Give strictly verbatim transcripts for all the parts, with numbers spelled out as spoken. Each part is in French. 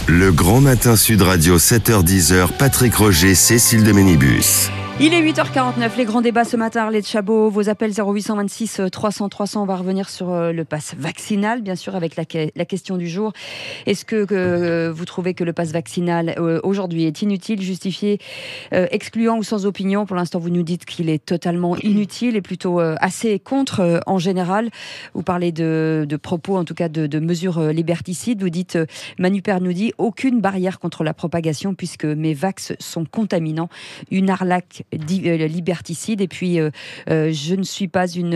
Le Grand Matin Sud Radio, sept heures dix, Patrick Roger, Cécile de Ménibus. Il est huit heures quarante-neuf, les grands débats ce matin, Arlette Chabot, vos appels zéro huit cent vingt-six trois cents trois cents, on va revenir sur le pass vaccinal, bien sûr, avec la, la question du jour. Est-ce que, que vous trouvez que le pass vaccinal euh, aujourd'hui est inutile, justifié, euh, excluant ou sans opinion? Pour l'instant, vous nous dites qu'il est totalement inutile et plutôt euh, assez contre euh, en général. Vous parlez de, de propos, en tout cas de, de mesures euh, liberticides. Vous dites, euh, Manu Père nous dit, aucune barrière contre la propagation puisque mes vax sont contaminants. Une arnaque liberticide. Et puis euh, euh, je ne suis pas une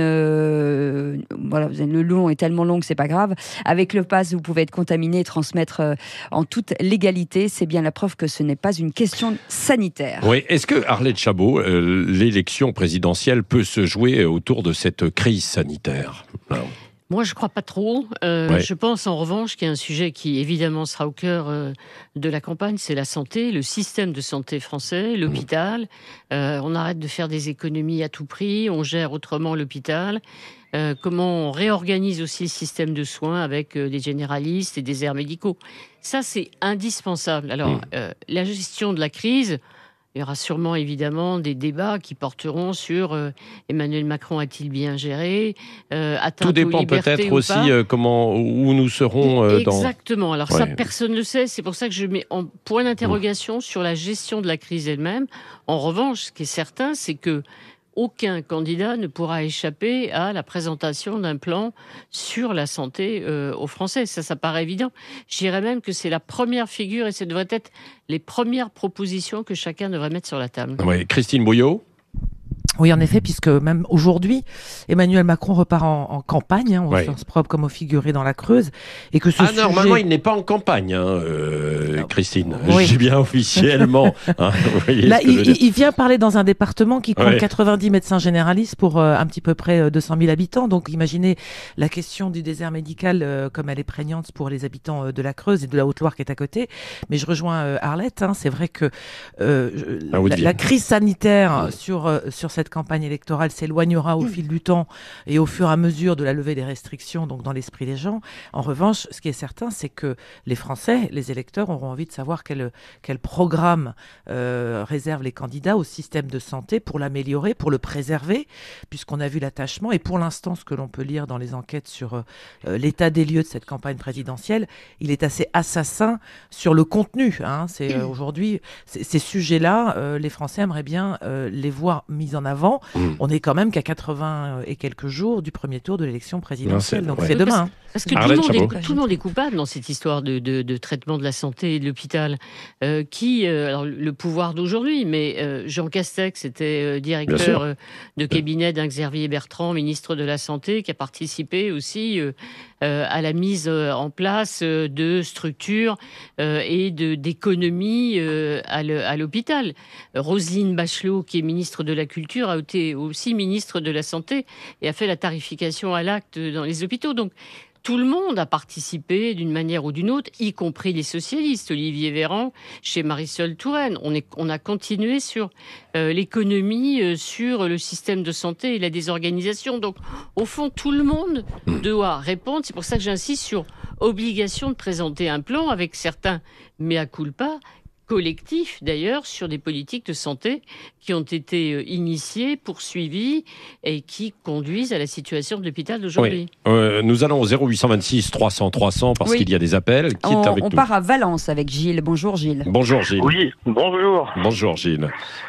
euh, voilà, le long est tellement long que c'est pas grave. Avec le pass, vous pouvez être contaminé et transmettre euh, en toute légalité. C'est bien la preuve que ce n'est pas une question sanitaire. Oui. Est-ce que, Arlette Chabot, euh, l'élection présidentielle peut se jouer autour de cette crise sanitaire? Non. Moi, je ne crois pas trop. Euh, ouais. Je pense en revanche qu'il y a un sujet qui, évidemment, sera au cœur euh, de la campagne, c'est la santé, le système de santé français, l'hôpital. Euh, on arrête de faire des économies à tout prix, on gère autrement l'hôpital. Euh, comment on réorganise aussi le système de soins avec euh, des généralistes et des aires médicaux. Ça, c'est indispensable. Alors, euh, la gestion de la crise... Il y aura sûrement, évidemment, des débats qui porteront sur euh, Emmanuel Macron a-t-il bien géré, euh, atteinte aux libertés ou pas. Tout dépend peut-être aussi euh, comment, où nous serons euh, dans... Exactement. Alors ouais. Ça, personne ne le sait. C'est pour ça que je mets en point d'interrogation mmh. sur la gestion de la crise elle-même. En revanche, ce qui est certain, c'est que aucun candidat ne pourra échapper à la présentation d'un plan sur la santé euh, aux Français. Ça, ça paraît évident. Je dirais même que c'est la première figure et ça devrait être les premières propositions que chacun devrait mettre sur la table. Oui, Christine Bouillot. Oui, en effet, puisque même aujourd'hui, Emmanuel Macron repart en, en campagne, hein, au ouais. sens propre comme au figuré dans la Creuse, et que ce ah, sujet... normalement, il n'est pas en campagne, hein, euh, Christine. Oui. Je dis bien officiellement. Hein, vous voyez Là, ce que il, je veux dire. il vient parler dans un département qui compte ouais. quatre-vingt-dix médecins généralistes pour euh, un petit peu près deux cent mille habitants. Donc, imaginez la question du désert médical euh, comme elle est prégnante pour les habitants euh, de la Creuse et de la Haute-Loire qui est à côté. Mais je rejoins euh, Arlette. Hein, c'est vrai que euh, ah, la, la crise sanitaire oui. sur euh, sur cette campagne électorale s'éloignera au mmh. fil du temps et au fur et à mesure de la levée des restrictions, donc dans l'esprit des gens. En revanche, ce qui est certain, c'est que les Français, les électeurs, auront envie de savoir quel, quel programme euh, réserve les candidats au système de santé pour l'améliorer, pour le préserver, puisqu'on a vu l'attachement. Et pour l'instant, ce que l'on peut lire dans les enquêtes sur euh, l'état des lieux de cette campagne présidentielle, il est assez assassin sur le contenu. Hein. C'est, euh, aujourd'hui, c- ces sujets-là, euh, les Français aimeraient bien euh, les voir mis en avant. Mmh. On est quand même qu'à quatre-vingts et quelques jours du premier tour de l'élection présidentielle, non, donc ouais. c'est demain. Parce, parce que tout le, monde est, tout le monde est coupable dans cette histoire de, de, de traitement de la santé et de l'hôpital. Euh, qui, euh, alors le pouvoir d'aujourd'hui, mais euh, Jean Castex était euh, directeur euh, de cabinet d'Xavier Bertrand, ministre de la Santé, qui a participé aussi euh, euh, à la mise euh, en place euh, de structures euh, et de, d'économies euh, à, le, à l'hôpital. Roselyne Bachelot, qui est ministre de la Culture, a été aussi ministre de la Santé et a fait la tarification à l'acte dans les hôpitaux. Donc, tout le monde a participé d'une manière ou d'une autre, y compris les socialistes. Olivier Véran, chez Marisol Touraine. On, est, on a continué sur euh, l'économie, euh, sur le système de santé et la désorganisation. Donc, au fond, tout le monde doit répondre. C'est pour ça que j'insiste sur obligation de présenter un plan avec certains mea culpa, collectifs d'ailleurs, sur des politiques de santé qui ont été euh, initiées, poursuivies et qui conduisent à la situation de l'hôpital d'aujourd'hui. Oui. Euh, nous allons au zéro huit cent vingt-six trois cents trois cents parce oui. qu'il y a des appels. Qui on est avec on nous part à Valence avec Gilles. Bonjour Gilles. Bonjour Gilles. Oui, bonjour. Bonjour Gilles.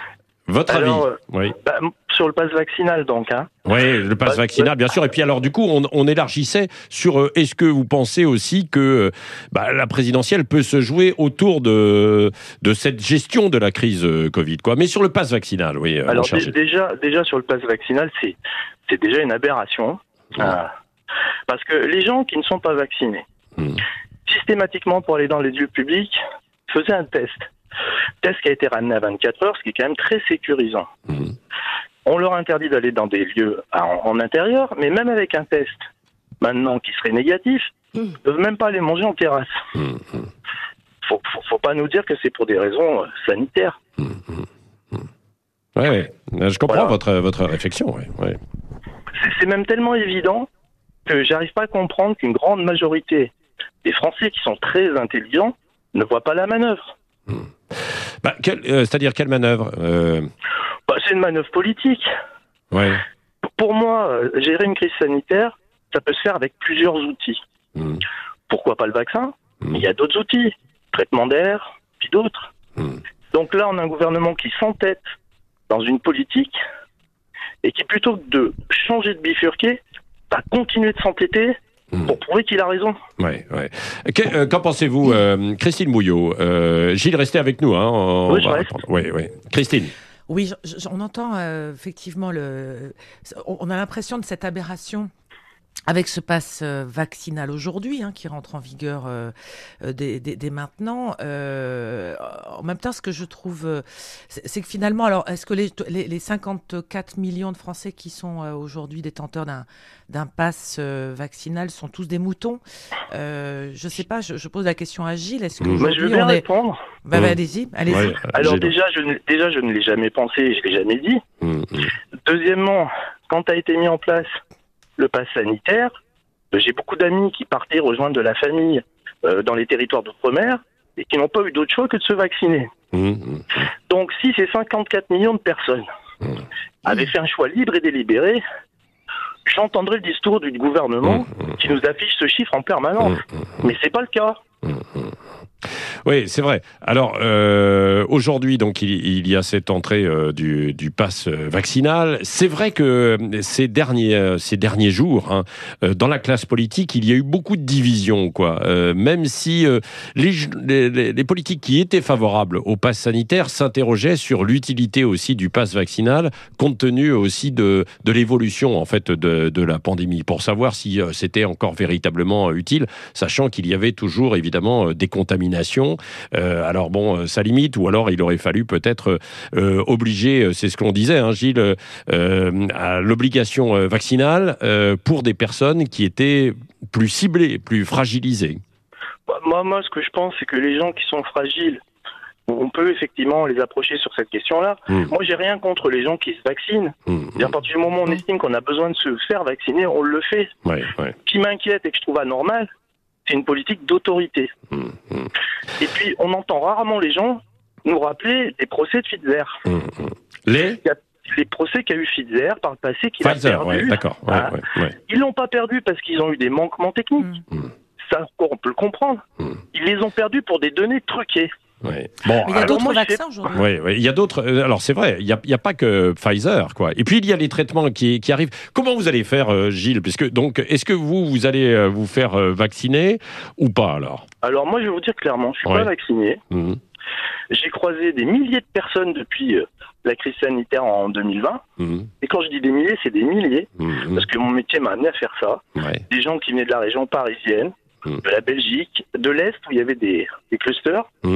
Votre alors, avis oui. bah, sur le pass vaccinal donc. Hein. Oui, le pass bah, vaccinal, bien sûr. Et puis alors, du coup, on, on élargissait sur euh, est-ce que vous pensez aussi que bah, la présidentielle peut se jouer autour de, de cette gestion de la crise euh, Covid, quoi. Mais sur le pass vaccinal, oui. Euh, alors d- déjà, déjà sur le pass vaccinal, c'est, c'est déjà une aberration. Ouais. Euh, parce que les gens qui ne sont pas vaccinés, mmh. systématiquement pour aller dans les lieux publics, faisaient un test. Test qui a été ramené à vingt-quatre heures, ce qui est quand même très sécurisant. Mmh. On leur interdit d'aller dans des lieux en, en intérieur, mais même avec un test, maintenant qui serait négatif, mmh. ils ne peuvent même pas aller manger en terrasse. Mmh. Faut, faut, faut pas nous dire que c'est pour des raisons sanitaires. Mmh. Mmh. Ouais, je comprends voilà. votre, votre réflexion. Ouais, ouais. C'est, c'est même tellement évident que j'arrive pas à comprendre qu'une grande majorité des Français qui sont très intelligents ne voient pas la manœuvre. Mmh. Bah, quel, euh, c'est-à-dire quelle manœuvre euh... bah, C'est une manœuvre politique. Ouais. Pour moi, euh, gérer une crise sanitaire, ça peut se faire avec plusieurs outils. Mmh. Pourquoi pas le vaccin ? Mmh. Il y a d'autres outils, traitement d'air, puis d'autres. Mmh. Donc là, on a un gouvernement qui s'entête dans une politique et qui, plutôt que de changer de bifurquer, va continuer de s'entêter mmh. pour prouver qu'il a raison. Ouais, ouais. Que, euh, qu'en pensez-vous, euh, Christine Mouillot euh, Gilles, restez avec nous. Hein, on oui, je va reste. Oui, oui. Christine. Oui, je, je, on entend euh, effectivement le. On a l'impression de cette aberration avec ce pass euh, vaccinal aujourd'hui, hein, qui rentre en vigueur euh, euh, dès, dès, dès maintenant. Euh, en même temps, ce que je trouve, euh, c'est, c'est que finalement, alors, est-ce que les, les, les cinquante-quatre millions de Français qui sont euh, aujourd'hui détenteurs d'un, d'un pass euh, vaccinal sont tous des moutons ? euh, Je ne sais pas, je, je pose la question à Gilles. Est-ce que mmh. Je veux bien on est... répondre. Bah, bah, allez-y, allez-y. Ouais, alors déjà je, ne, déjà, je ne l'ai jamais pensé, je ne l'ai jamais dit. Mmh. Deuxièmement, quand a été mis en place le pass sanitaire, j'ai beaucoup d'amis qui partaient rejoindre de la famille euh, dans les territoires d'outre-mer et qui n'ont pas eu d'autre choix que de se vacciner. Mmh. Donc si ces cinquante-quatre millions de personnes mmh. avaient fait un choix libre et délibéré, j'entendrais le discours du gouvernement mmh. qui nous affiche ce chiffre en permanence. Mmh. Mais c'est pas le cas. Mmh. Oui, c'est vrai. Alors, euh, aujourd'hui, donc, il, il y a cette entrée euh, du, du pass vaccinal. C'est vrai que ces derniers, euh, ces derniers jours, hein, euh, dans la classe politique, il y a eu beaucoup de divisions, quoi. Euh, même si euh, les, les, les politiques qui étaient favorables au pass sanitaire s'interrogeaient sur l'utilité aussi du pass vaccinal, compte tenu aussi de, de l'évolution, en fait, de, de la pandémie, pour savoir si euh, c'était encore véritablement utile, sachant qu'il y avait toujours, évidemment, des contaminations. Euh, alors bon, ça limite, ou alors il aurait fallu peut-être euh, obliger, c'est ce qu'on disait, hein, Gilles, euh, à l'obligation vaccinale euh, pour des personnes qui étaient plus ciblées, plus fragilisées. Moi, moi, ce que je pense, c'est que les gens qui sont fragiles, on peut effectivement les approcher sur cette question-là. Mmh. Moi, j'ai rien contre les gens qui se vaccinent. Mmh. À partir du moment où on estime qu'on a besoin de se faire vacciner, on le fait. Ouais, ouais. Ce qui m'inquiète et que je trouve anormal, c'est une politique d'autorité. Mmh, mmh. Et puis, on entend rarement les gens nous rappeler les procès de Pfizer. Mmh, les Il y a les procès qu'a eu Pfizer par le passé qu'il Pfizer, a perdu. Ouais, d'accord. Ouais, hein. ouais, ouais. Ils l'ont pas perdu parce qu'ils ont eu des manquements techniques. Mmh. Ça, on peut le comprendre. Mmh. Ils les ont perdus pour des données truquées. Ouais. Bon, mais il y a d'autres moi, vaccins aujourd'hui. Oui, oui, il y a d'autres. Alors c'est vrai, il n'y a, a pas que Pfizer, quoi. Et puis il y a les traitements qui, qui arrivent. Comment vous allez faire, euh, Gilles ? Puisque donc, est-ce que vous vous allez euh, vous faire euh, vacciner ou pas alors ? Alors moi, je vais vous dire clairement, je suis ouais. pas vacciné. Mmh. J'ai croisé des milliers de personnes depuis euh, la crise sanitaire en deux mille vingt. Mmh. Et quand je dis des milliers, c'est des milliers, mmh. parce que mon métier m'a amené à faire ça. Ouais. Des gens qui venaient de la région parisienne, de la Belgique, de l'Est, où il y avait des, des clusters. Mmh.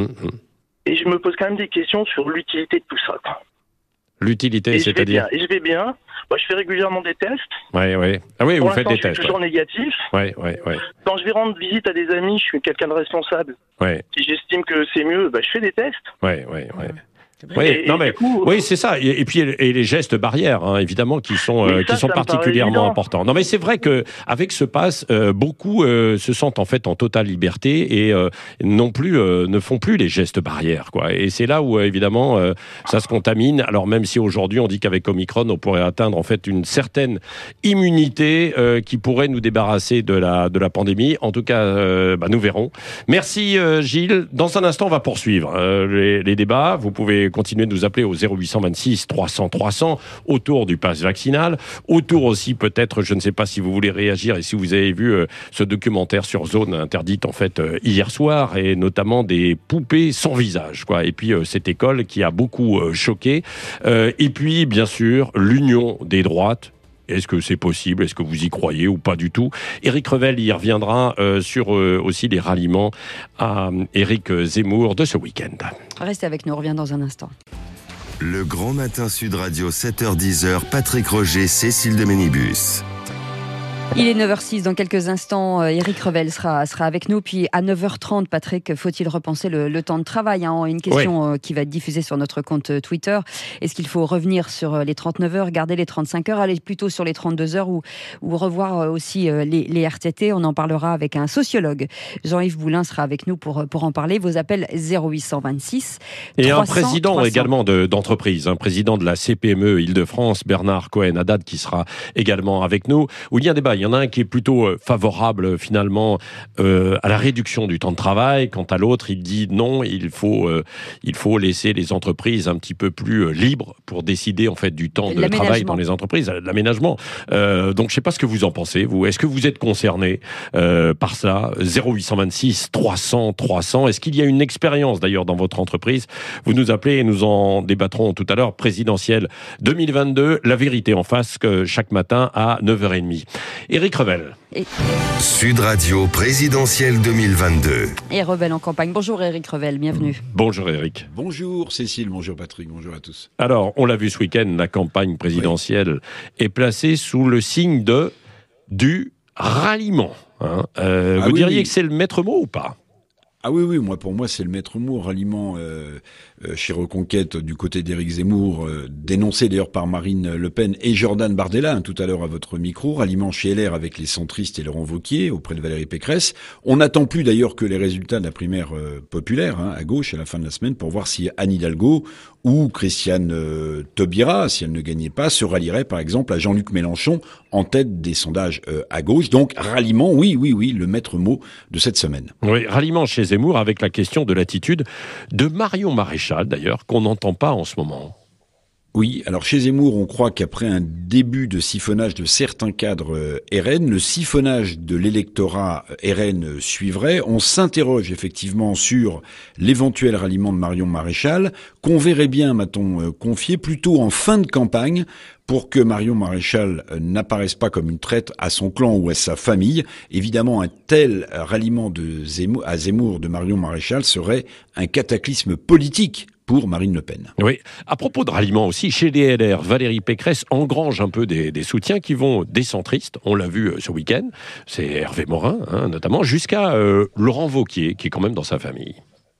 Et je me pose quand même des questions sur l'utilité de tout ça. L'utilité, et c'est-à-dire je vais bien. Et je vais bien. Moi, je fais régulièrement des tests. Oui, oui. Ah oui, Pour vous faites des je tests. Je suis toujours ouais. négatif. Oui, oui, oui. Quand je vais rendre visite à des amis, je suis quelqu'un de responsable. Ouais. Si j'estime que c'est mieux, bah, je fais des tests. Oui, oui, oui. Oui, et, non mais coup, oui, c'est ça. Et, et puis et les gestes barrières, hein, évidemment, qui sont euh, ça, qui sont particulièrement importants. Non, mais c'est vrai que avec ce pass, euh, beaucoup euh, se sentent en fait en totale liberté et euh, non plus euh, ne font plus les gestes barrières, quoi. Et c'est là où euh, évidemment euh, ça se contamine. Alors même si aujourd'hui on dit qu'avec Omicron on pourrait atteindre en fait une certaine immunité euh, qui pourrait nous débarrasser de la de la pandémie. En tout cas, euh, bah, nous verrons. Merci euh, Gilles. Dans un instant, on va poursuivre euh, les, les débats. Vous pouvez continuer de nous appeler au zéro huit deux six trois cents trois cents autour du pass vaccinal, autour aussi peut-être, je ne sais pas si vous voulez réagir et si vous avez vu euh, ce documentaire sur zone interdite en fait euh, hier soir et notamment des poupées sans visage, quoi. Et puis euh, cette école qui a beaucoup euh, choqué euh, et puis bien sûr l'union des droites. Est-ce que c'est possible ? Est-ce que vous y croyez ou pas du tout ? Éric Revel y reviendra euh, sur euh, aussi les ralliements à euh, Éric Zemmour de ce week-end. Restez avec nous, on revient dans un instant. Le Grand Matin Sud Radio, sept heures dix, Patrick Roger, Cécile de Ménibus. Il est neuf heures six, dans quelques instants, Éric Revel sera, sera avec nous. Puis à neuf heures trente, Patrick, faut-il repenser le, le temps de travail, hein? Une question oui. qui va être diffusée sur notre compte Twitter. Est-ce qu'il faut revenir sur les trente-neuf heures, garder les trente-cinq heures, aller plutôt sur les trente-deux heures ou, ou revoir aussi les, les R T T? On en parlera avec un sociologue. Jean-Yves Boulin sera avec nous pour, pour en parler. Vos appels zéro huit cent vingt-six Et trois cents, un président trois cents. Également de, d'entreprise, un président de la C P M E Île-de-France, Bernard Cohen-Haddad, qui sera également avec nous. Où il y a un débat, il y en a un qui est plutôt favorable finalement euh, à la réduction du temps de travail. Quant à l'autre, il dit non, il faut, euh, il faut laisser les entreprises un petit peu plus euh, libres pour décider en fait du temps de travail dans les entreprises, l'aménagement. Euh, donc je ne sais pas ce que vous en pensez, vous. Est-ce que vous êtes concerné euh, par ça? zéro huit cent vingt-six trois cents trois cents. Est-ce qu'il y a une expérience d'ailleurs dans votre entreprise? Vous nous appelez et nous en débattrons tout à l'heure. Présidentielle deux mille vingt-deux, la vérité en face, que chaque matin à neuf heures trente. Éric Revel. Et... Sud Radio présidentielle deux mille vingt-deux. Et Revel en campagne. Bonjour Éric Revel, bienvenue. Bonjour Éric. Bonjour Cécile, bonjour Patrick, bonjour à tous. Alors, on l'a vu ce week-end, la campagne présidentielle oui. est placée sous le signe de du ralliement. Hein. Euh, ah vous oui, diriez oui. que c'est le maître mot ou pas? Ah oui, oui, moi pour moi c'est le maître mot, ralliement euh, euh, chez Reconquête du côté d'Éric Zemmour, euh, dénoncé d'ailleurs par Marine Le Pen et Jordan Bardella hein, tout à l'heure à votre micro, ralliement chez L R avec les centristes et Laurent Wauquiez auprès de Valérie Pécresse. On n'attend plus d'ailleurs que les résultats de la primaire euh, populaire hein, à gauche à la fin de la semaine pour voir si Anne Hidalgo ou Christiane euh, Taubira, si elle ne gagnait pas, se rallierait par exemple à Jean-Luc Mélenchon en tête des sondages euh, à gauche. Donc ralliement, oui, oui, oui, le maître mot de cette semaine. Oui, ralliement chez Zemmour avec la question de l'attitude de Marion Maréchal, d'ailleurs, qu'on n'entend pas en ce moment. Oui, alors chez Zemmour, on croit qu'après un début de siphonnage de certains cadres euh, R N, le siphonnage de l'électorat R N suivrait. On s'interroge effectivement sur l'éventuel ralliement de Marion Maréchal, qu'on verrait bien, m'a-t-on euh, confié, plutôt en fin de campagne, pour que Marion Maréchal n'apparaisse pas comme une traître à son clan ou à sa famille. Évidemment, un tel ralliement de Zemmour, à Zemmour de Marion Maréchal serait un cataclysme politique pour Marine Le Pen. Oui. À propos de ralliement aussi, chez les L R, Valérie Pécresse engrange un peu des, des soutiens qui vont des centristes, on l'a vu ce week-end, c'est Hervé Morin hein, notamment, jusqu'à euh, Laurent Wauquiez, qui est quand même dans sa famille.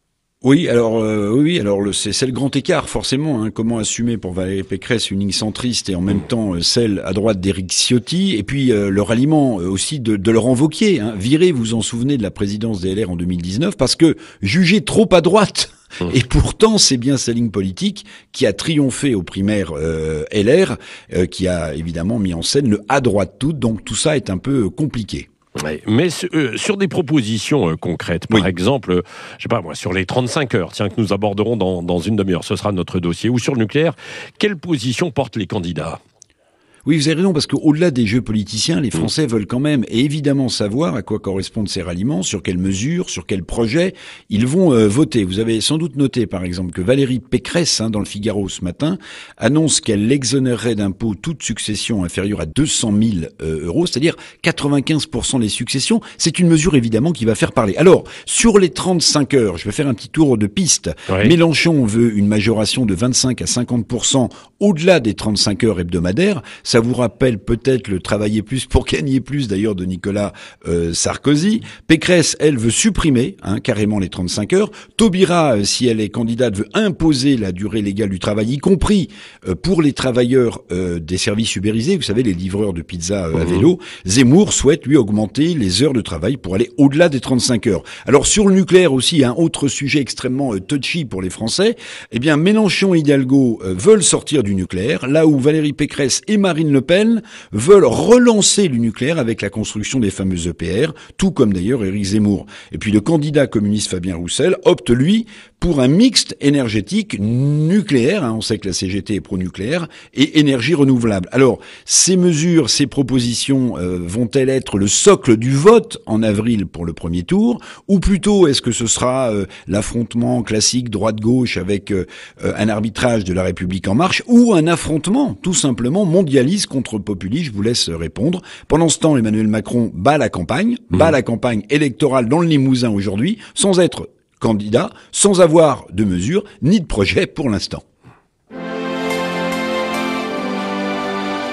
Oui, alors euh, oui, alors le, c'est, c'est le grand écart forcément. Hein, comment assumer pour Valérie Pécresse une ligne centriste et en même temps euh, celle à droite d'Éric Ciotti, et puis euh, le ralliement euh, aussi de, de Laurent Wauquiez. Hein, viré, vous en souvenez, de la présidence des L R en deux mille dix-neuf, parce que jugé trop à droite. Et pourtant, c'est bien sa ligne politique qui a triomphé aux primaires euh, L R, euh, qui a évidemment mis en scène le à droite tout. Donc tout ça est un peu compliqué. Ouais, mais euh, sur des propositions euh, concrètes, par oui. exemple, euh, je sais pas moi, sur les trente-cinq heures, tiens, que nous aborderons dans, dans une demi-heure, ce sera notre dossier, ou sur le nucléaire, quelle position portent les candidats ? Oui, vous avez raison, parce qu'au-delà des jeux politiciens, les Français mmh. veulent quand même et évidemment savoir à quoi correspondent ces ralliements, sur quelles mesures, sur quels projets ils vont euh, voter. Vous avez sans doute noté, par exemple, que Valérie Pécresse, hein, dans le Figaro ce matin, annonce qu'elle exonérerait d'impôts toute succession inférieure à deux cent mille euh, euros, c'est-à-dire quatre-vingt-quinze pour cent des successions. C'est une mesure évidemment qui va faire parler. Alors, sur les trente-cinq heures, je vais faire un petit tour de piste. Oui. Mélenchon veut une majoration de vingt-cinq à cinquante pour cent au-delà des trente-cinq heures hebdomadaires. Ça vous rappelle peut-être le travailler plus pour gagner plus d'ailleurs de Nicolas euh, Sarkozy. Pécresse, elle, veut supprimer hein, carrément les trente-cinq heures. Taubira, euh, si elle est candidate, veut imposer la durée légale du travail, y compris euh, pour les travailleurs euh, des services ubérisés, vous savez, les livreurs de pizza euh, à vélo. Zemmour souhaite, lui, augmenter les heures de travail pour aller au-delà des trente-cinq heures. Alors sur le nucléaire aussi, un autre sujet extrêmement euh, touchy pour les Français, eh bien Mélenchon et Hidalgo euh, veulent sortir du nucléaire, là où Valérie Pécresse et Marine Le Pen veulent relancer le nucléaire avec la construction des fameux E P R, tout comme d'ailleurs Éric Zemmour. Et puis le candidat communiste Fabien Roussel opte, lui, pour un mixte énergétique nucléaire, hein, on sait que la C G T est pro-nucléaire, et énergie renouvelable. Alors, ces mesures, ces propositions euh, vont-elles être le socle du vote en avril pour le premier tour, ou plutôt est-ce que ce sera euh, l'affrontement classique droite-gauche avec euh, un arbitrage de La République En Marche, ou un affrontement tout simplement mondialiste contre populiste? Je vous laisse répondre. Pendant ce temps, Emmanuel Macron bat la campagne, mmh. bat la campagne électorale dans le Limousin aujourd'hui, sans être candidat, sans avoir de mesures ni de projet pour l'instant.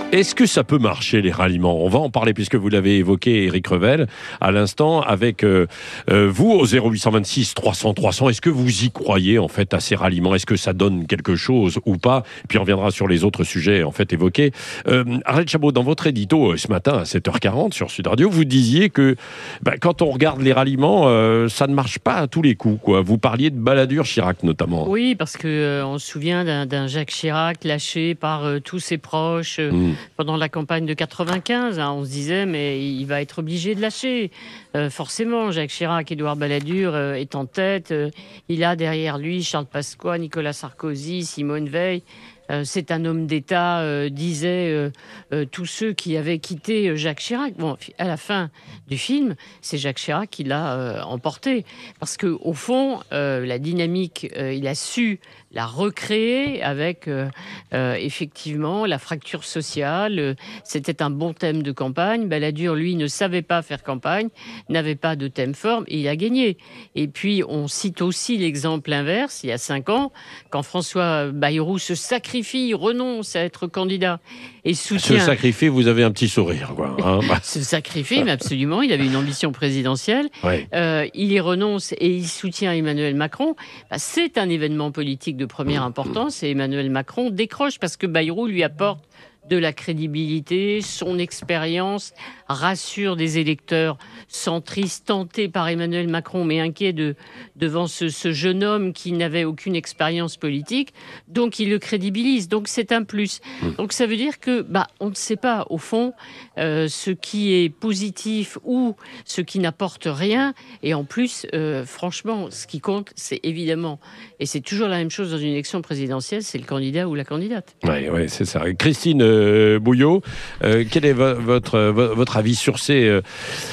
Est-ce que ça peut marcher, les ralliements ? On va en parler puisque vous l'avez évoqué, Éric Revel, à l'instant, avec euh, euh, vous au zéro huit cent vingt-six trois cents trois cents. Est-ce que vous y croyez, en fait, à ces ralliements ? Est-ce que ça donne quelque chose ou pas ? Puis on reviendra sur les autres sujets, en fait, évoqués. Euh, Arlette Chabot, dans votre édito ce matin à sept heures quarante sur Sud Radio, vous disiez que bah, quand on regarde les ralliements, euh, ça ne marche pas à tous les coups, quoi. Vous parliez de Balladur-Chirac, notamment. Oui, parce qu'on euh, se souvient d'un, d'un Jacques Chirac lâché par euh, tous ses proches euh, mmh. pendant la campagne de quatre-vingt-quinze. Hein, on se disait, mais il va être obligé de lâcher. Euh, forcément, Jacques Chirac, Édouard Balladur euh, est en tête. Euh, il a derrière lui Charles Pasqua, Nicolas Sarkozy, Simone Veil. Euh, c'est un homme d'État, euh, disaient euh, euh, tous ceux qui avaient quitté Jacques Chirac. Bon, à la fin du film, c'est Jacques Chirac qui l'a euh, emporté. Parce qu'au fond, euh, la dynamique, euh, il a su la recréer avec euh, euh, effectivement la fracture sociale. C'était un bon thème de campagne. Balladur, lui, ne savait pas faire campagne, n'avait pas de thème fort, et il a gagné. Et puis, on cite aussi l'exemple inverse, il y a cinq ans, quand François Bayrou se sacrifie, renonce à être candidat et soutient... Se sacrifie, vous avez un petit sourire, quoi. Hein se sacrifie, mais absolument, il avait une ambition présidentielle. Oui. Euh, il y renonce et il soutient Emmanuel Macron. Bah, c'est un événement politique de première importance et Emmanuel Macron décroche parce que Bayrou lui apporte de la crédibilité, son expérience rassure des électeurs centristes tentés par Emmanuel Macron mais inquiets de, devant ce, ce jeune homme qui n'avait aucune expérience politique, donc il le crédibilise, donc c'est un plus. Donc ça veut dire que bah, on ne sait pas au fond euh, ce qui est positif ou ce qui n'apporte rien, et en plus euh, franchement ce qui compte c'est évidemment, et c'est toujours la même chose dans une élection présidentielle, c'est le candidat ou la candidate. Oui, ouais, c'est ça. Christine euh, Bouillot, euh, quel est vo- votre, vo- votre avis sur ces, euh,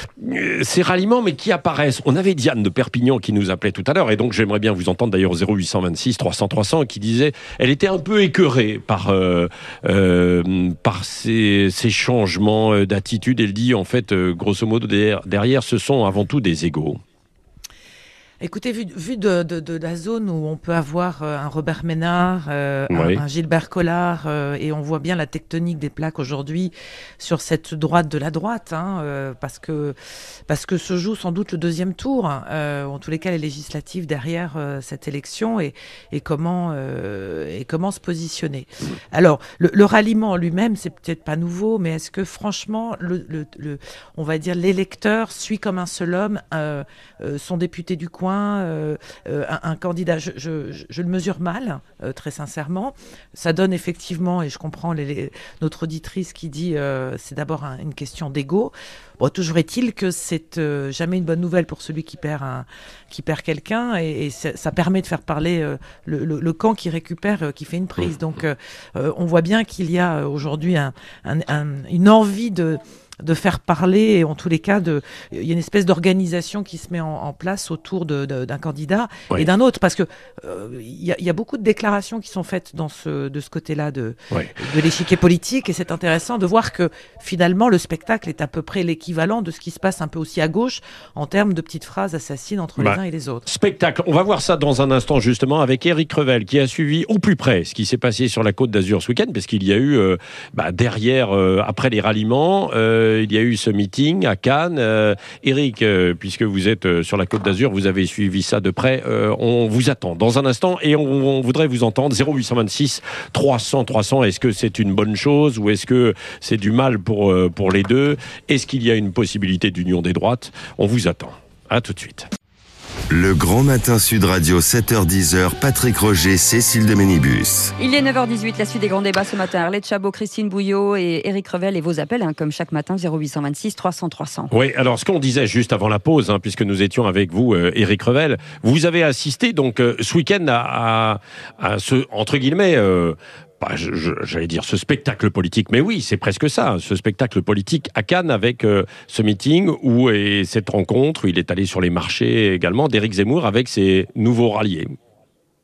ces ralliements, mais qui apparaissent? On avait Diane de Perpignan qui nous appelait tout à l'heure, et donc j'aimerais bien vous entendre d'ailleurs au zéro huit cent vingt-six trois cents trois cents, qui disait elle était un peu écœurée par, euh, euh, par ces, ces changements d'attitude. Elle dit en fait, euh, grosso modo, derrière, derrière, ce sont avant tout des égos. Écoutez, vu, vu de, de, de la zone où on peut avoir euh, un Robert Ménard, euh, oui. un, un Gilbert Collard, euh, et on voit bien la tectonique des plaques aujourd'hui sur cette droite de la droite, hein, euh, parce que parce que se joue sans doute le deuxième tour, euh, en tous les cas les législatives derrière euh, cette élection, et, et comment euh, et comment se positionner. Alors le, le ralliement lui-même, c'est peut-être pas nouveau, mais est-ce que franchement, le, le, le on va dire l'électeur suit comme un seul homme euh, euh, son député du coin? Euh, euh, un, un candidat, je, je, je, je le mesure mal, euh, très sincèrement. Ça donne effectivement, et je comprends les, les, notre auditrice qui dit euh, c'est d'abord un, une question d'ego. Bon, toujours est-il que c'est euh, jamais une bonne nouvelle pour celui qui perd, un, qui perd quelqu'un, et, et ça permet de faire parler euh, le, le, le camp qui récupère, euh, qui fait une prise. Donc euh, on voit bien qu'il y a aujourd'hui un, un, un, une envie de de faire parler, et en tous les cas, de, il y a une espèce d'organisation qui se met en, en place autour de, de, d'un candidat oui. et d'un autre, parce que euh, il y a, y a beaucoup de déclarations qui sont faites dans ce, de ce côté-là de, oui. de l'échiquier politique, et c'est intéressant de voir que finalement le spectacle est à peu près l'équivalent de ce qui se passe un peu aussi à gauche en termes de petites phrases assassines entre bah, les uns et les autres. Spectacle, on va voir ça dans un instant justement avec Éric Revel qui a suivi au plus près ce qui s'est passé sur la Côte d'Azur ce week-end, parce qu'il y a eu euh, bah, derrière, euh, après les ralliements, euh, il y a eu ce meeting à Cannes. Euh, Éric, euh, puisque vous êtes euh, sur la Côte d'Azur, vous avez suivi ça de près. Euh, on vous attend dans un instant et on, on voudrait vous entendre. zéro huit cent vingt-six trois cents trois cents. Est-ce que c'est une bonne chose ou est-ce que c'est du mal pour, euh, pour les deux? Est-ce qu'il y a une possibilité d'union des droites? On vous attend. À tout de suite. Le Grand Matin Sud Radio, sept heures dix, Patrick Roger, Cécile de Ménibus. Il est neuf heures dix-huit, la suite des grands débats ce matin. Arlette Chabot, Christine Bouillot et Éric Revel, et vos appels, hein, comme chaque matin, zéro huit cent vingt-six trois cents trois cents. Oui, alors ce qu'on disait juste avant la pause, hein, puisque nous étions avec vous, euh, Éric Revel, vous avez assisté donc euh, ce week-end à, à, à ce, entre guillemets, euh, Bah, je, je, j'allais dire ce spectacle politique, mais oui, c'est presque ça, ce spectacle politique à Cannes avec euh, ce meeting où, et cette rencontre où il est allé sur les marchés également d'Éric Zemmour avec ses nouveaux ralliés.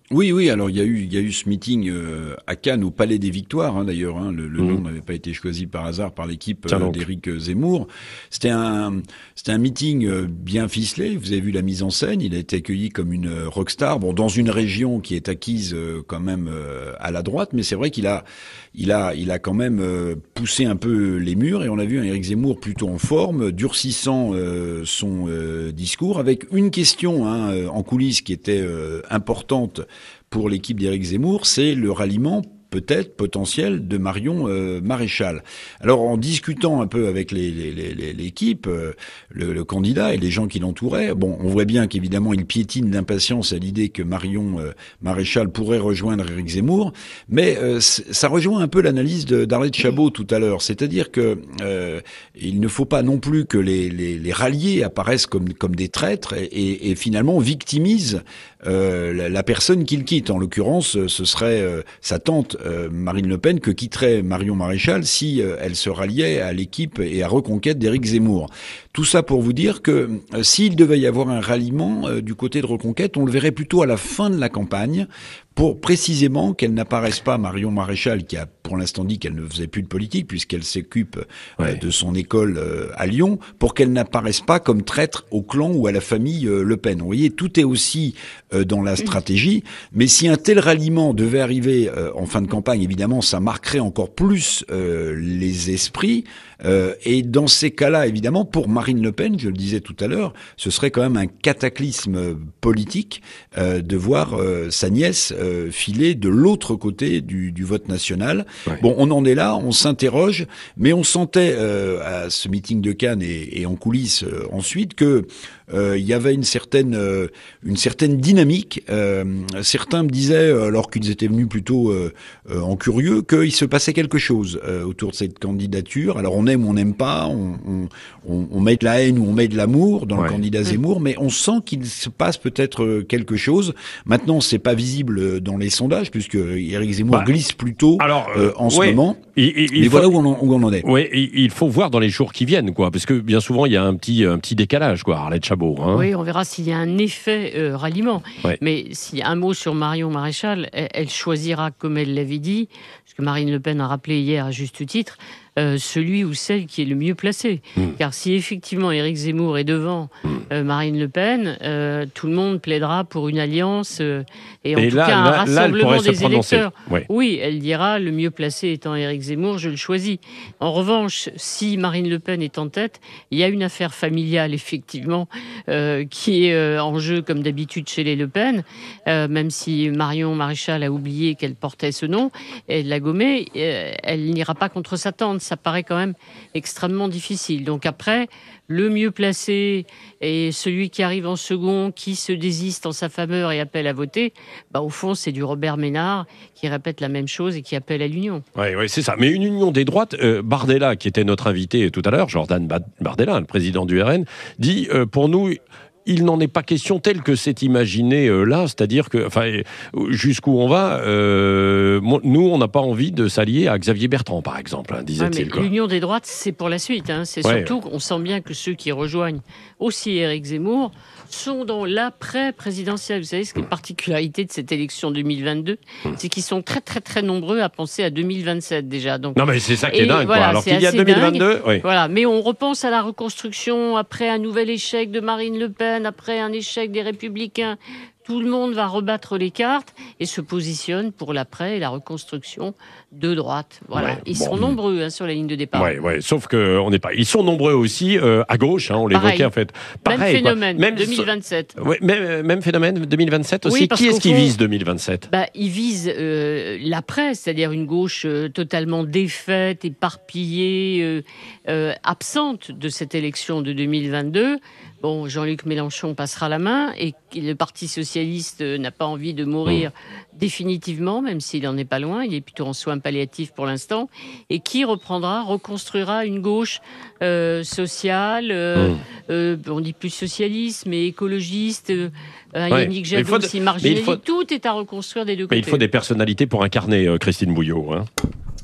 Oui, oui. Alors il y a eu, il y a eu ce meeting euh, à Cannes, au Palais des Victoires, hein, d'ailleurs. Hein, le le mmh. nom n'avait pas été choisi par hasard par l'équipe euh, d'Éric Zemmour. C'était un, c'était un meeting euh, bien ficelé. Vous avez vu la mise en scène. Il a été accueilli comme une euh, rockstar. Bon, dans une région qui est acquise euh, quand même euh, à la droite, mais c'est vrai qu'il a, il a, il a quand même euh, poussé un peu les murs. Et on a vu un Éric Zemmour plutôt en forme, durcissant euh, son euh, discours, avec une question hein, euh, en coulisses qui était euh, importante pour l'équipe d'Éric Zemmour, c'est le ralliement peut-être potentiel de Marion euh, Maréchal. Alors en discutant un peu avec les, les, les, l'équipe, euh, le, le candidat et les gens qui l'entouraient, bon, on voit bien qu'évidemment il piétine d'impatience à l'idée que Marion euh, Maréchal pourrait rejoindre Éric Zemmour, mais euh, ça rejoint un peu l'analyse de, d'Arlette Chabot tout à l'heure, c'est-à-dire que euh, il ne faut pas non plus que les, les, les ralliés apparaissent comme, comme des traîtres et, et, et finalement victimisent euh, la, la personne qu'ils quittent. En l'occurrence, ce serait euh, sa tante Euh, Marine Le Pen que quitterait Marion Maréchal si euh, elle se ralliait à l'équipe et à Reconquête d'Éric Zemmour. Tout ça pour vous dire que euh, s'il devait y avoir un ralliement euh, du côté de Reconquête, on le verrait plutôt à la fin de la campagne, pour précisément qu'elle n'apparaisse pas, Marion Maréchal, qui a pour l'instant dit qu'elle ne faisait plus de politique puisqu'elle s'occupe euh, ouais. de son école euh, à Lyon, pour qu'elle n'apparaisse pas comme traître au clan ou à la famille euh, Le Pen. Vous voyez, tout est aussi euh, dans la stratégie, mais si un tel ralliement devait arriver euh, en fin de campagne, évidemment, ça marquerait encore plus euh, les esprits. Euh, et dans ces cas-là, évidemment, pour Marine Le Pen, je le disais tout à l'heure, ce serait quand même un cataclysme politique euh, de voir euh, sa nièce euh, filer de l'autre côté du, du vote national. Ouais. Bon, on en est là, on s'interroge, mais on sentait euh, à ce meeting de Cannes et, et en coulisses euh, ensuite que euh, il y avait une certaine euh, une certaine dynamique. Euh, certains me disaient, alors qu'ils étaient venus plutôt euh, euh, en curieux, qu'il se passait quelque chose euh, autour de cette candidature. Alors on aime ou on n'aime pas, on, on, on met de la haine ou on met de l'amour dans ouais. le candidat Zemmour, mais on sent qu'il se passe peut-être quelque chose. Maintenant, c'est pas visible dans les sondages, puisque Éric Zemmour bah, glisse plutôt alors, euh, en ce ouais, moment. Il, il, il mais faut, voilà où on, en, où on en est. Oui, il faut voir dans les jours qui viennent, quoi, parce que bien souvent, il y a un petit, un petit décalage, quoi, Arlette Chabot. Hein. Oui, on verra s'il y a un effet euh, ralliement. Ouais. Mais s'il y a un mot sur Marion Maréchal, elle, elle choisira, comme elle l'avait dit, ce que Marine Le Pen a rappelé hier à juste titre, Euh, celui ou celle qui est le mieux placé. Mmh. Car si effectivement Éric Zemmour est devant mmh. euh, Marine Le Pen, euh, tout le monde plaidera pour une alliance euh, et en et tout là, cas un là, rassemblement là, des électeurs. Ouais. Oui, elle dira le mieux placé étant Éric Zemmour, je le choisis. En revanche, si Marine Le Pen est en tête, il y a une affaire familiale effectivement euh, qui est euh, en jeu comme d'habitude chez les Le Pen, euh, même si Marion Maréchal a oublié qu'elle portait ce nom, elle l'a gommé, euh, elle n'ira pas contre sa tante. Ça paraît quand même extrêmement difficile. Donc après, le mieux placé et celui qui arrive en second, qui se désiste en sa faveur et appelle à voter, bah au fond, c'est du Robert Ménard qui répète la même chose et qui appelle à l'union. Oui, ouais, c'est ça. Mais une union des droites, euh, Bardella, qui était notre invité tout à l'heure, Jordan Bardella, le président du R N, dit euh, pour nous... il n'en est pas question tel que c'est imaginé euh, là, c'est-à-dire que, enfin, jusqu'où on va, euh, nous, on n'a pas envie de s'allier à Xavier Bertrand, par exemple, hein, disait-il. Ouais, l'union des droites, c'est pour la suite. Hein. C'est ouais. surtout qu'on sent bien que ceux qui rejoignent aussi Éric Zemmour sont dans l'après-présidentiel. Vous savez, ce qui est la particularité de cette élection deux mille vingt-deux, hum. c'est qu'ils sont très, très, très nombreux à penser à deux mille vingt-sept déjà. Donc, non, mais c'est ça qui est dingue. Voilà, quoi. Alors qu'il y a deux mille vingt-deux, oui. Voilà, mais on repense à la reconstruction après un nouvel échec de Marine Le Pen, après un échec des Républicains. Tout le monde va rebattre les cartes et se positionne pour l'après et la reconstruction de droite. Voilà, ouais, ils bon. sont nombreux hein, sur la ligne de départ. Ouais, ouais. Sauf que on n'est pas. Ils sont nombreux aussi euh, à gauche. Hein, on l'évoquait en fait. Pareil, même phénomène. Même deux mille vingt-sept. Ouais, même, même phénomène deux mille vingt-sept aussi. Oui, qui est-ce qui vise deux mille vingt-sept? Bah, ils visent euh, l'après, c'est-à-dire une gauche euh, totalement défaite, éparpillée, euh, euh, absente de cette élection de deux mille vingt-deux. Bon, Jean-Luc Mélenchon passera la main et le Parti socialiste n'a pas envie de mourir mmh. définitivement, même s'il n'en est pas loin. Il est plutôt en soins palliatifs pour l'instant. Et qui reprendra, reconstruira une gauche euh, sociale, euh, mmh. euh, on dit plus socialiste, mais écologiste, euh, ouais. Yannick Jadot aussi marginalisé. Faut... Tout est à reconstruire des deux côtés. Mais il faut des personnalités pour incarner euh, Christine Bouillot, hein.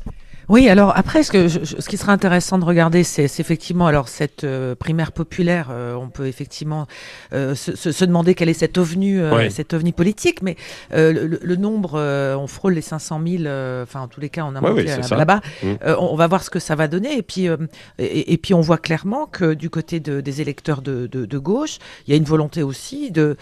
Oui, alors après, ce, que je, ce qui sera intéressant de regarder, c'est, c'est effectivement alors cette euh, primaire populaire. Euh, on peut effectivement euh, se, se, se demander quel est cet ovni, euh, ouais. cet ovni politique, mais euh, le, le nombre, euh, on frôle les cinq cent mille. Enfin, en tous les cas, on a ouais, monté oui, là, là-bas. Mmh. Euh, on, on va voir ce que ça va donner, et puis euh, et, et puis on voit clairement que du côté de, des électeurs de, de, de gauche, il y a une volonté aussi de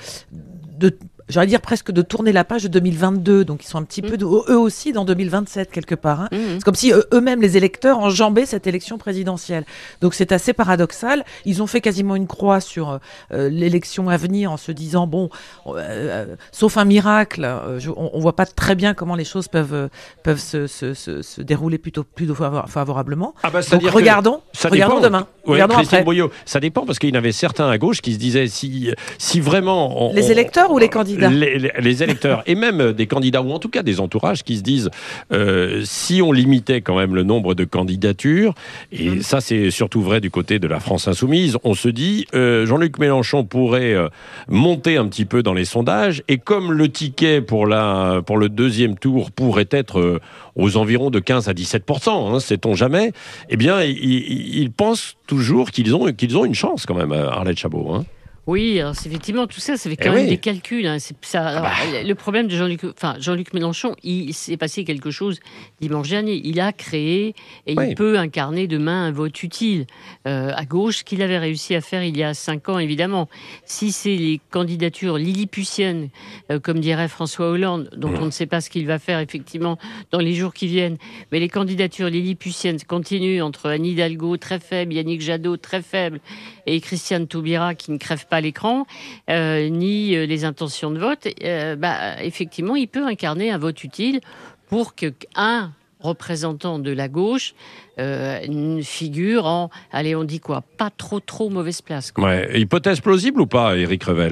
de j'allais dire presque de tourner la page de deux mille vingt-deux, donc ils sont un petit mmh. peu de, eux aussi dans deux mille vingt-sept quelque part. Hein. Mmh. C'est comme si eux, eux-mêmes, les électeurs, enjambaient cette élection présidentielle. Donc c'est assez paradoxal. Ils ont fait quasiment une croix sur euh, l'élection à venir en se disant, bon, euh, sauf un miracle, euh, je, on, on voit pas très bien comment les choses peuvent, peuvent se, se, se, se dérouler plutôt, plutôt favorablement. Ah bah, donc regardons, ça regardons dépend. demain. Ouais, regardons après. Boyau, ça dépend parce qu'il y en avait certains à gauche qui se disaient, si, si vraiment... On, les électeurs on, ou les candidats Les, les, les électeurs et même des candidats ou en tout cas des entourages qui se disent euh, si on limitait quand même le nombre de candidatures, et mmh. ça c'est surtout vrai du côté de la France Insoumise, on se dit euh, Jean-Luc Mélenchon pourrait euh, monter un petit peu dans les sondages, et comme le ticket pour, la, pour le deuxième tour pourrait être euh, aux environs de quinze à dix-sept pour cent, hein, sait-on jamais, eh bien ils, ils, ils pensent toujours qu'ils ont, qu'ils ont une chance quand même, Arlette Chabot, hein. Oui, alors c'est effectivement tout ça, ça fait quand eh même oui. des calculs. Hein. C'est, ça, alors, ah bah. Le problème de Jean-Luc, enfin, Jean-Luc Mélenchon, il s'est passé quelque chose dimanche dernier. Il a créé et oui. il peut incarner demain un vote utile euh, à gauche, ce qu'il avait réussi à faire il y a cinq ans, évidemment. Si c'est les candidatures lilliputiennes, euh, comme dirait François Hollande, dont mmh. on ne sait pas ce qu'il va faire effectivement dans les jours qui viennent, mais les candidatures lilliputiennes continuent entre Anne Hidalgo, très faible, Yannick Jadot, très faible, et Christiane Taubira, qui ne crève pas à l'écran, euh, ni euh, les intentions de vote, euh, bah, effectivement, il peut incarner un vote utile pour qu'un représentant de la gauche euh, une figure en, allez, on dit quoi, pas trop trop mauvaise place. Quoi. Ouais. Hypothèse plausible ou pas, Éric Revel ?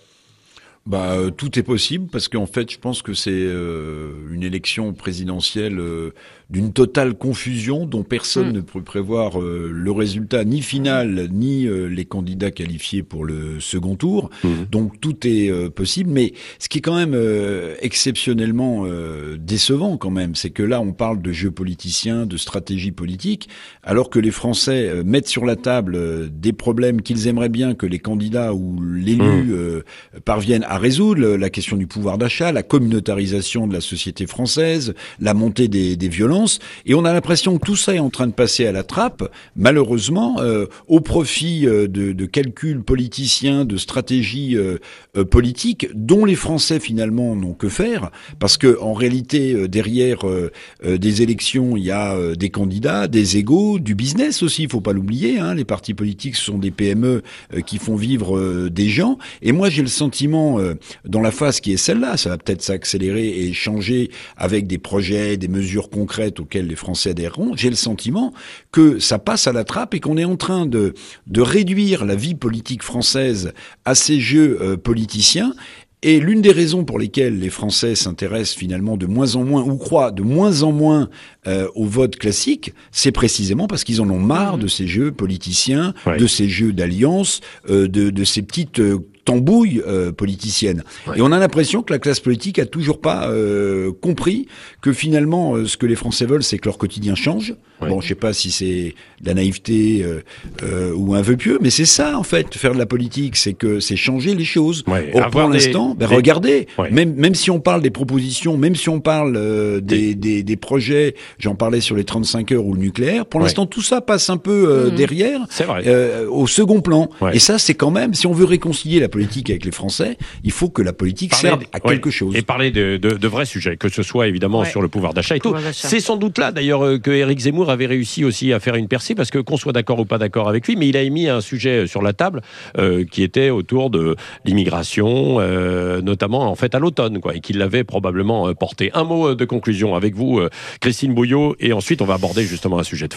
Bah, euh, tout est possible parce qu'en fait, je pense que c'est euh, une élection présidentielle euh, d'une totale confusion dont personne mmh. ne peut prévoir euh, le résultat ni final ni euh, les candidats qualifiés pour le second tour. Mmh. Donc tout est euh, possible. Mais ce qui est quand même euh, exceptionnellement euh, décevant quand même, c'est que là on parle de jeux politiciens, de stratégie politique, alors que les Français euh, mettent sur la table euh, des problèmes qu'ils aimeraient bien que les candidats ou l'élu mmh. euh, parviennent à résoudre, la question du pouvoir d'achat, la communautarisation de la société française, la montée des, des violences, et on a l'impression que tout ça est en train de passer à la trappe, malheureusement, euh, au profit euh, de, de calculs politiciens, de stratégies euh, euh, politiques, dont les Français finalement n'ont que faire, parce que en réalité, euh, derrière euh, euh, des élections, il y a euh, des candidats, des égos, du business aussi, il faut pas l'oublier, hein, les partis politiques sont des P M E euh, qui font vivre euh, des gens, et moi j'ai le sentiment euh, dans la phase qui est celle-là, ça va peut-être s'accélérer et changer avec des projets, des mesures concrètes auxquelles les Français adhéreront. J'ai le sentiment que ça passe à la trappe et qu'on est en train de, de réduire la vie politique française à ces jeux euh, politiciens. Et l'une des raisons pour lesquelles les Français s'intéressent finalement de moins en moins, ou croient de moins en moins euh, au vote classique, c'est précisément parce qu'ils en ont marre mmh. de ces jeux politiciens, ouais. de ces jeux d'alliance, euh, de, de ces petites... Euh, tambouille euh, politicienne. Ouais. Et on a l'impression que la classe politique a toujours pas euh, compris que finalement, euh, ce que les Français veulent, c'est que leur quotidien change. Ouais. Bon, je sais pas si c'est de la naïveté euh, euh, ou un vœu pieux, mais c'est ça en fait, faire de la politique, c'est que c'est changer les choses. Ouais. Or, pour l'instant, des... ben, des... regardez, ouais. même même si on parle des propositions, même si on parle euh, des, des... des des projets, j'en parlais sur les trente-cinq heures ou le nucléaire, pour ouais. l'instant tout ça passe un peu euh, mmh. derrière, c'est vrai. Euh, au second plan. Ouais. Et ça, c'est quand même, si on veut réconcilier la politique avec les Français, il faut que la politique parler serve à quelque ouais, chose. Et parler de, de, de vrais sujets, que ce soit évidemment ouais. sur le pouvoir d'achat et tout. D'achat. C'est sans doute là d'ailleurs que Éric Zemmour avait réussi aussi à faire une percée, parce que qu'on soit d'accord ou pas d'accord avec lui, mais il a émis un sujet sur la table euh, qui était autour de l'immigration, euh, notamment en fait à l'automne, quoi, et qu'il l'avait probablement euh, porté. Un mot de conclusion avec vous, euh, Christine Bouillot, et ensuite on va aborder justement un sujet de fond.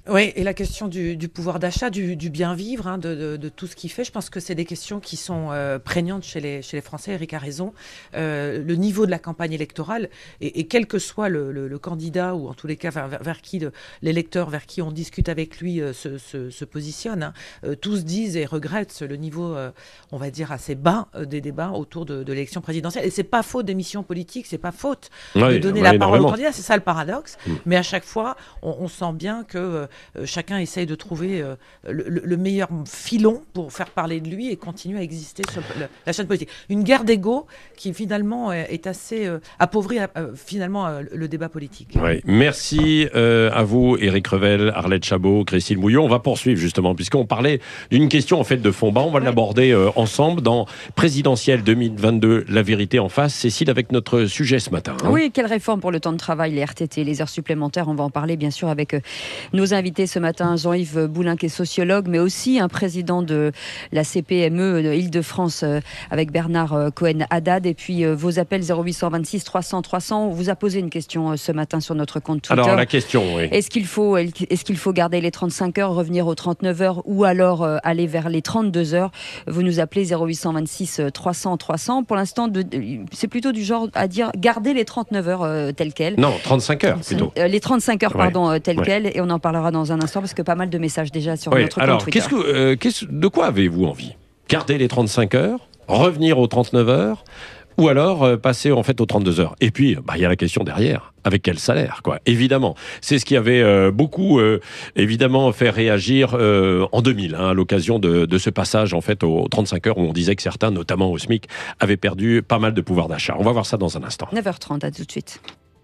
Oui, et la question du, du pouvoir d'achat, du, du bien vivre, hein, de, de, de tout ce qu'il fait, je pense que c'est des questions qui sont euh, prégnantes chez les, chez les Français. Eric a raison. Euh, le niveau de la campagne électorale, et, et quel que soit le, le, le candidat, ou en tous les cas vers, vers qui le, l'électeur, vers qui on discute avec lui, euh, se, se, se positionne, hein, euh, tous disent et regrettent le niveau, euh, on va dire, assez bas euh, des débats autour de, de l'élection présidentielle. Et c'est pas faute d'émissions politiques, c'est pas faute oui, de donner bah, la parole énormément. au candidat, c'est ça le paradoxe. Mmh. Mais à chaque fois, on, on sent bien que euh, Euh, chacun essaye de trouver euh, le, le meilleur filon pour faire parler de lui et continuer à exister sur le, la chaîne politique. Une guerre d'ego qui finalement est assez euh, appauvrie euh, finalement euh, le débat politique. Oui. Merci euh, à vous, Éric Revel, Arlette Chabot, Christine Bouillon. On va poursuivre justement, puisqu'on parlait d'une question en fait de fond bas. On va ouais. l'aborder euh, ensemble dans Présidentielle deux mille vingt-deux, la vérité en face. Cécile, avec notre sujet ce matin. Hein. Oui, quelle réforme pour le temps de travail, les R T T, les heures supplémentaires. On va en parler bien sûr avec euh, nos invités ce matin, Jean-Yves Boulin qui est sociologue, mais aussi un président de la C P M E de Île-de-France euh, avec Bernard euh, Cohen-Haddad. Et puis euh, vos appels zéro huit cent vingt-six trois cents trois cents. On vous a posé une question euh, ce matin sur notre compte Twitter. Alors la question, oui. Est-ce qu'il faut, est-ce qu'il faut garder les trente-cinq heures, revenir aux trente-neuf heures ou alors euh, aller vers les trente-deux heures? Vous nous appelez zéro huit cent vingt-six trois cents trois cents. Pour l'instant, de, de, c'est plutôt du genre à dire garder les trente-neuf heures euh, telles quelles. Non, trente-cinq heures plutôt. Euh, les trente-cinq heures, pardon, ouais. euh, telles ouais. quelles. Et on en parlera dans un instant parce que pas mal de messages déjà sur oui, notre alors, compte Twitter. Qu'est-ce que, euh, qu'est-ce, de quoi avez-vous envie? Garder les trente-cinq heures, revenir aux trente-neuf heures, ou alors euh, passer en fait aux trente-deux heures? Et puis, bah, il y a la question derrière. Avec quel salaire, quoi? Évidemment. C'est ce qui avait euh, beaucoup, euh, évidemment, fait réagir euh, en deux mille, hein, à l'occasion de, de ce passage, en fait, aux trente-cinq heures, où on disait que certains, notamment au SMIC, avaient perdu pas mal de pouvoir d'achat. On va voir ça dans un instant. neuf heures trente, à tout de suite.